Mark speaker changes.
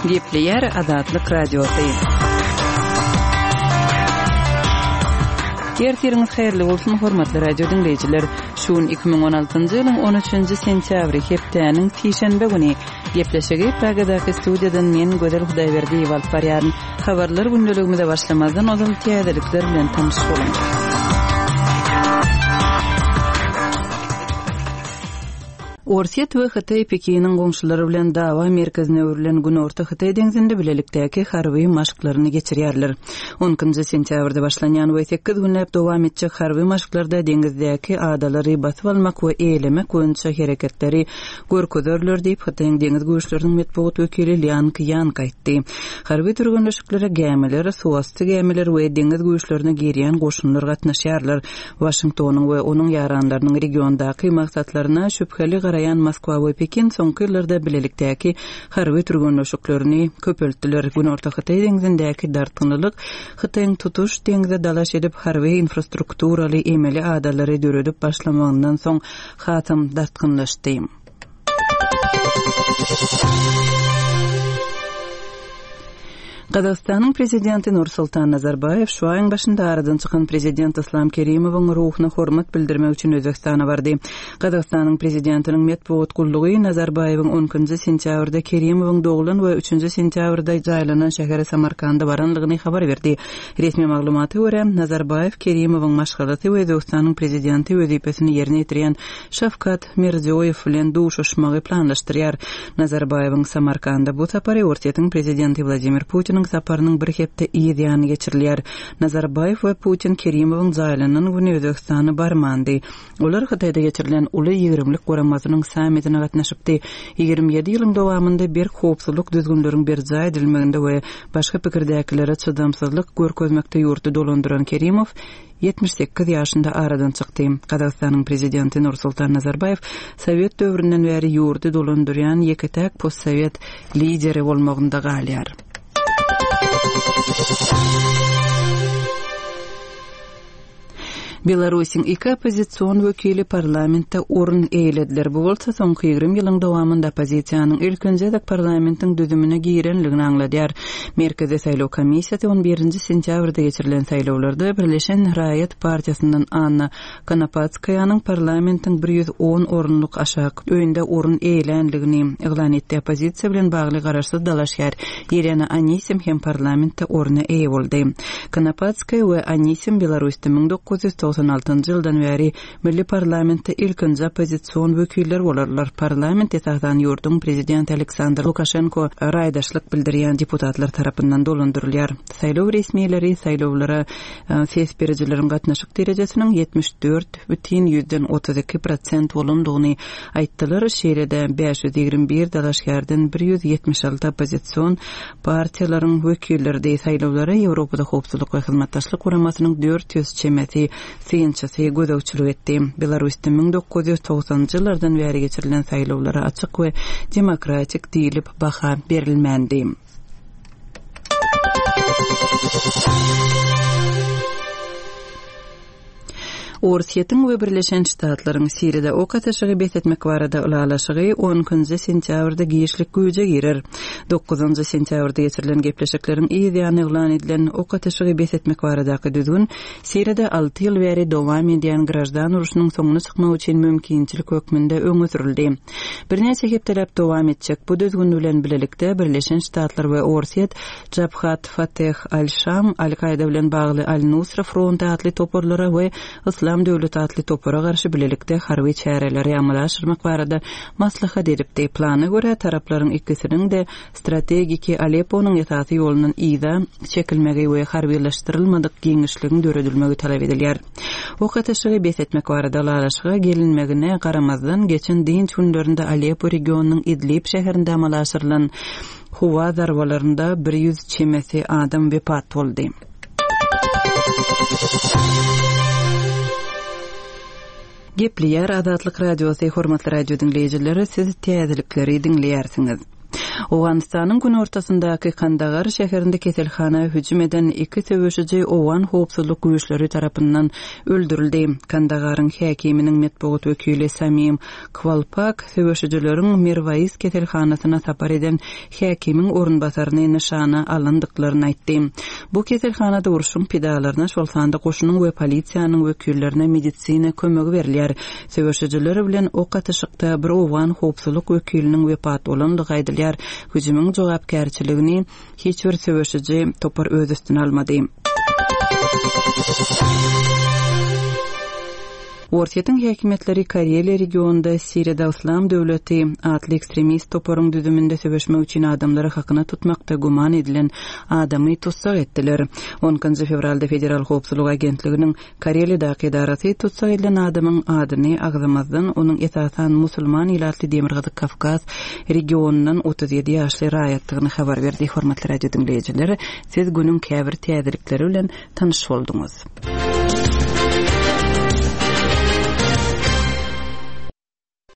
Speaker 1: Gepleyer Azatlyk Radiosu. Gerçekten hayırlı olsun hormatly radio dinleyijiler. Şuun 2016-njy ýylyň 13-nji sentýabry hepdeniň Tişenbe güni gepleşigi Pragadaky studiýadan men Gödel Hudaýberdi ýalyp barýaryn. Habarlar gündeligimizde başlamazdan ozal täzelikler bilen tanışyp bolan. Orsiýet we Hytaý Pekiniň goňşulary bilen dawa merkezine öwrilen Günorta Hytaý deňizinde bilelikdäki harby maşklaryny geçirýärler. 10-njy sentýabrda başlanýan we 8 günläp dowam etjek harby maşklarda deňizdäki adalary basyp almak we eýlemek boýunça hereketleri görkezýärler diýip Hytaýyň deňiz güýçleriniň medeniýet wekili Lian Kyan aýtdy. Harby türgünleşiklere gämeler, suwasty gämeler we deňiz güýçlerine girýän goşunlar gatnaşýarlar. Washingtonyň we onuň ýaranlarynyň regiondaky maksatlaryna şüpheli garaýan Moskwa we Pekin soňky ýyllarda bilelikdäki harby türgünleşiklerini köpeltdiler. Günorta Hytaý deňizindäki dartynlyk Hytaýyň tutuş deňize dalaş edip harby infrastrukturaly emeli adalary döredip başlamagynyň soň hatym dartynlaşdy. Qazaqstanyň prezidenti Nursultan Nazarbayev şu aýyň başynda aradan çykan prezident Islom Kerimowyň ruhyna hormat bildirmek üçin Özbekistana bardy. Qazaqstanyň prezidentiniň medeniýet gullugy Nazarbayewyň 10-njy sentýabrda Kerimowyň doglan we 3-njy sentýabrda jaýlanan şäheri Samarkanda baranlygyny habar berdi. Resmi maglumaty görä Nazarbayev Kerimowyň maşgalaty we Özbekistanyň prezidenti wezipesini ýerine ýetirýän Şavkat Mirziyoyew bilen duşuşmagy planlaşdyrýar. Nazarbayewyň Samarkanda bu sapary Orsiýetiň prezidenti Vladimir Putin saparynyň bir hepde ýygyny geçirilýär. Nazarbayew we Putin Kerimowyň jaýlanan güni Özbekistana barmandy. Olar Hytaýda geçirilen uly 20lik goramazynyň sammitine gatnaşypdy. 27 ýylyň dowamında bir howpsuzlyk düzgünleriň berjä edilmeginde we başga pikirdäkilere çydamsızlyk görkezmekde ýurtdy dolandyran Kerimow 78 ýaşynda aradan çykdy. Qazaqstanyň prezidenti Nursultan Nazarbayev Sowet döwründen bäri ýurtdy dolandyrýan ýeketäk postsovet lideri bolmagynda galýar. Belarusyň iki opozisiýon wekili parlamentde orun eýlediler. Bu bolsa soňky 20 ýylyň dowamında opozisiýanyň ilkinjidek parlamentiň düzümine girenligini aňladýar. Merkezi saýlaw komissiýasy 11-nji sentýabrda geçirilen saýlawlarda Birleşen Raýat Partiýasyndan Anna Konopatskaýanyň parlamentiň 110 orunluk aşak öýünde orun eýlenligini eglan etdi. Opozisiýa bilen bagly garaşsyz dalaşýar. Irina Anisim hem parlamentde oruna eýe boldy. Konopatskaýa we Anisim Belarusda 1996-njy ýyldan bäri milli parlamentde ilkinji opozisiýon wekiller bolarlar. Parlament esasdan ýurdun prezident Aleksandr Lukashenko raýdaşlyk bildirýän deputatlar tarapyndan dolandyrylýar. Saýlaw resmiýetleri saýlawlara ses berjileriň gatnaşyk derejesiniň 74,32% bolundygyny aýtdylar. Şeýlede 521 dalaşgardan 176 opozisiýon partiýalaryň wekilleri saýlawlara Ýewropada howpsuzlyk we hyzmatdaşlyk guramasynyň 400 çemeti synçysy gödäwçilik etdi. Belarusda 1990-njy ýyllardan bäri geçirilen saýlawlara açyk we demokratik diýilip baha berilmendi. Orsiýetiň we Birleşen Ştatlaryň Siriýede ok ataşygy besetmek barada ulalaşygy 10-njy sentýabrda giýişlik güýje girer. 9-njy sentýabrda geçirilen gepleşikleriň ýygyny eglan edilen ok ataşygy besetmek baradaky düzgün Siriýede 6 ýyl bäri dowam edýän grajdan uruşynyň soňuna çykmak üçin mümkinçilik hökmünde öňe sürildi. Birnäçe hepdelep dowam etjek bu düzgün bilen bilelikde Birleşen Ştatlar we Orsiýet Jabhat Fateh al-Sham Al-Qaida bilen bagly Al-Nusra fronty atly toporlara we İslam döwleti atly topora garşy bilelikde harby çäreleri amala aşyrmak barada maslahat edipdi. Plana görä taraplaryň ikisiniň de strategiki Aleppo'nyň ýataty ýolundan ýa-da çekilmegi we harbylaşdyrylmadyk giňişligiň döredilmegi talap edilýär. Ok ataşygy besetmek barada ulalaşyga gelinmegine garamazdan geçen dinç günlerinde Aleppo regionunyň Idlib şäherinde amala aşyrylan howa zarbalarynda 100 çemesi adam wepat boldy. Gepleyer Azatlyk Radiosu hormatly radio dinleyijileri siz täzelikleri dinleýärsiňiz. Owganistanyň gün ortasyndaky Kandahar şäherinde keselhana hüjüm eden 2 töweşiji Owgan howpsuzlyk güýçleri tarapyndan öldürildi. Kandaharyň häkiminiň medeniýet wekili Samim Kvalpak töweşijilerin Mirwais keselhanasyna tapar eden häkimiň orunbasaryny nişana alandyklaryny aýtdy. Bu keselhanada uruşyň pidalaryna şol sanda goşunyň we polisiýanyň wekillerine medisina kömegi berilýär. Töweşijiler bilen ok atışykda bir Owgan howpsuzlyk wekiliniň wepat bolandygy aýdylýar. Hüjümüň jogapkärçiligini hiç bir töweşiji topar öz üstüne almady. Ortaýyň häkimetleri Koreýa regionunda Siriýada Islam döwleti atly ekstremist toparyň düzüminde söwüşmek üçin adamlary hakyna tutmakda guman edilen adamy tutsak etdiler. 10 fevralda Federal Howpsuzlyk Agentliginiň Koreýa idarasy tutsak edilen adamyň adyny agzamazdan onuň esasan musulman ilatly Demirgazy Kafkaz regionundan 37 ýaşly raýatlygyny habar berdi. Hormatly radio dinleýijiler, siz günüň käbir täzelikleri bilen tanyş bolduňuz.